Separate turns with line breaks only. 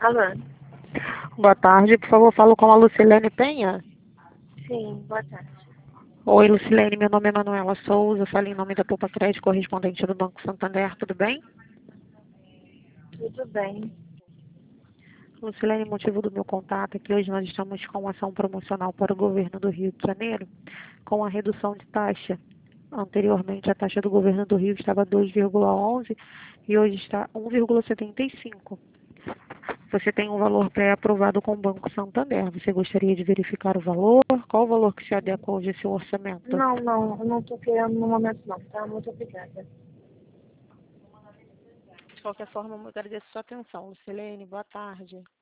Alô?
Boa tarde, por favor, falo com a Lucilene Penha.
Sim, boa tarde.
Oi, Lucilene, meu nome é Manuela Souza, falo em nome da Poupa Crédito, correspondente do Banco Santander, tudo bem?
Tudo bem.
Lucilene, motivo do meu contato é que hoje nós estamos com uma ação promocional para o governo do Rio de Janeiro, com a redução de taxa. Anteriormente, a taxa do governo do Rio estava 2,11 e hoje está 1,75. Você tem um valor pré-aprovado com o Banco Santander. Você gostaria de verificar o valor? Qual o valor que se adequa hoje ao seu orçamento?
Não, eu não tô querendo no momento não, tá? Muito obrigada.
De qualquer forma, eu agradeço a sua atenção. Lucilene, boa tarde.